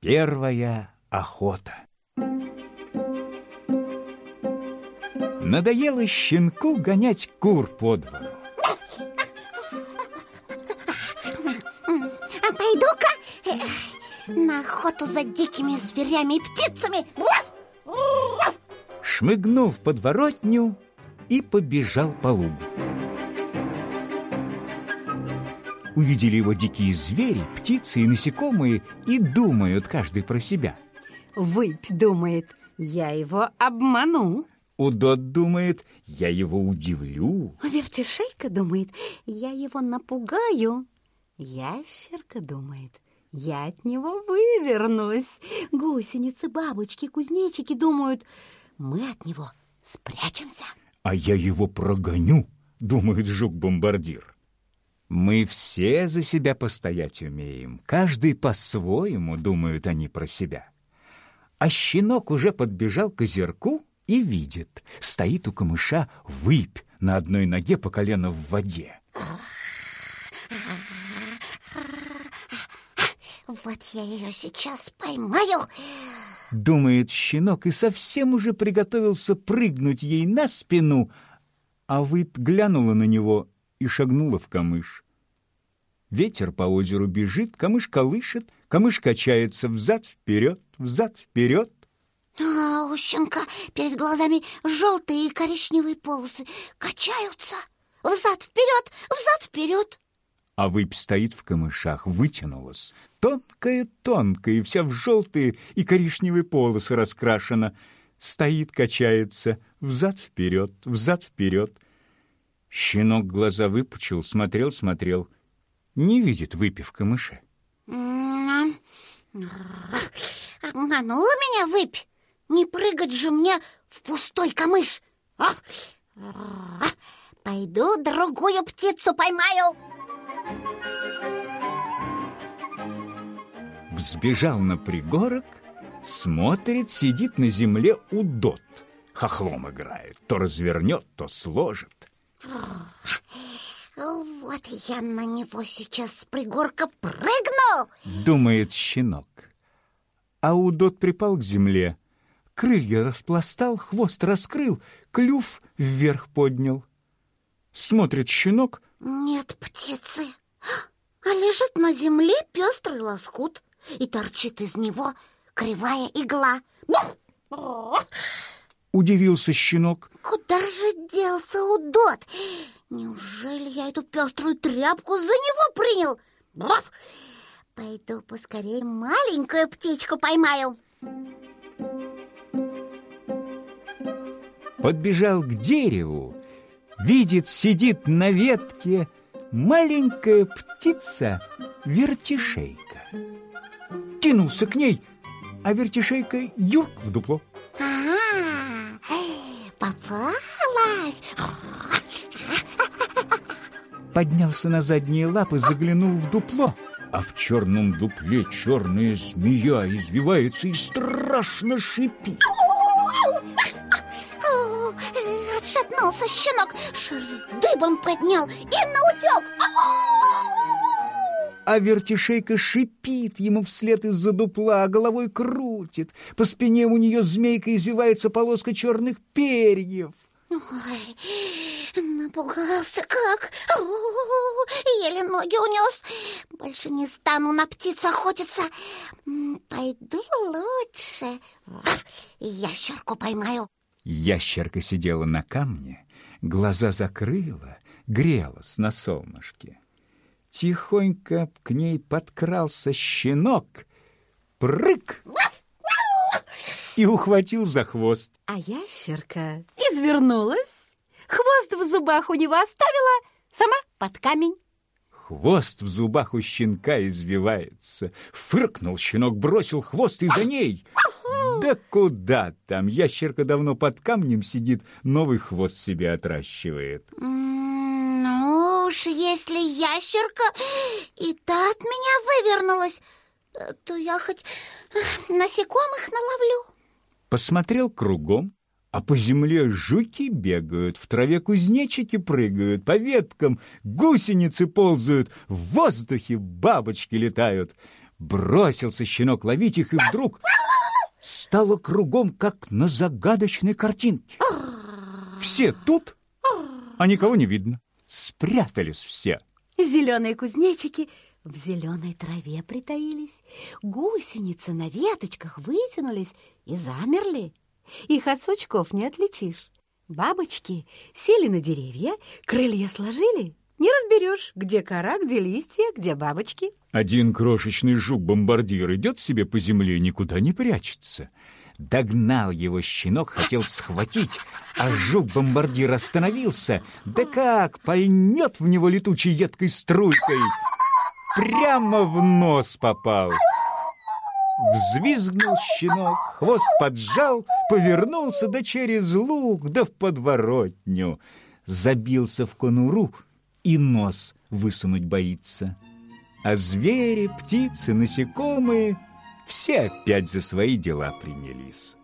Первая охота. Надоело щенку гонять кур по двору. А пойду-ка на охоту за дикими зверями и птицами. Шмыгнул в подворотню и побежал по лугу. Увидели его дикие звери, птицы и насекомые и думают каждый про себя. Выпь думает, я его обману. Удод думает, я его удивлю. Вертишейка думает, я его напугаю. Ящерка думает, я от него вывернусь. Гусеницы, бабочки, кузнечики думают, мы от него спрячемся. А я его прогоню, думает жук-бомбардир. Мы все за себя постоять умеем, каждый по-своему, думают они про себя. А щенок уже подбежал к озерку и видит, стоит у камыша выпь на одной ноге по колено в воде. Вот я ее сейчас поймаю. Думает щенок и совсем уже приготовился прыгнуть ей на спину, а выпь глянула на него и шагнула в камыш. Ветер по озеру бежит, камыш колышет, камыш качается взад-вперед, взад-вперед. А у щенка перед глазами желтые и коричневые полосы качаются взад-вперед, взад-вперед. А выпь стоит в камышах, вытянулась, тонкая-тонкая, и вся в желтые и коричневые полосы раскрашена. Стоит, качается взад-вперед, взад-вперед. Щенок глаза выпучил, смотрел, не видит выпь в камыше. Обманула меня выпь. Не прыгать же мне в пустой камыш. Пойду другую птицу поймаю. Взбежал на пригорок, смотрит, сидит на земле удод. Хохлом играет, то развернет, то сложит. Вот я на него сейчас с пригорка прыгну, думает щенок. А удод припал к земле, крылья распластал, хвост раскрыл, клюв вверх поднял. Смотрит щенок. Нет птицы, а лежит на земле пестрый лоскут, и торчит из него кривая игла. Удивился щенок. Куда же делся удод? Неужели я эту пеструю тряпку за него принял? Пойду поскорее маленькую птичку поймаю. Подбежал к дереву, видит, сидит на ветке маленькая птица вертишейка. Кинулся к ней, а вертишейка юрк в дупло. Попалась! Поднялся на задние лапы, заглянул в дупло, а в черном дупле черная змея извивается и страшно шипит. Отшатнулся щенок, шерсть дыбом поднял и наутек. А вертишейка шипит ему вслед из-за дупла, головой крутит. По спине у нее змейка извивается полоска черных перьев. Ой, напугался как. Еле ноги унес. Больше не стану на птиц охотиться. Пойду лучше ящерку поймаю. Ящерка сидела на камне, глаза закрыла, грелась на солнышке. Тихонько к ней подкрался щенок, прыг, и ухватил за хвост. А ящерка извернулась, хвост в зубах у него оставила, сама под камень. Хвост в зубах у щенка извивается. Фыркнул щенок, бросил хвост и за ней. Да куда там? Ящерка давно под камнем сидит, новый хвост себе отращивает. Ну уж, если ящерка и та от меня вывернулась, то я хоть насекомых наловлю. Посмотрел кругом, а по земле жуки бегают, в траве кузнечики прыгают, по веткам гусеницы ползают, в воздухе бабочки летают. Бросился щенок ловить их, и вдруг стало кругом, как на загадочной картинке. Все тут, а никого не видно. Спрятались все. Зеленые кузнечики в зеленой траве притаились. Гусеницы на веточках вытянулись и замерли. Их от сучков не отличишь. Бабочки сели на деревья, крылья сложили. Не разберешь, где кора, где листья, где бабочки. Один крошечный жук-бомбардир идет себе по земле, никуда не прячется. Догнал его щенок, хотел схватить, а жук-бомбардир остановился. Да как пальнет в него летучей едкой струйкой. Прямо в нос попал. Взвизгнул щенок, хвост поджал, повернулся да через луг, да в подворотню. Забился в конуру и нос высунуть боится. А звери, птицы, насекомые все опять за свои дела принялись.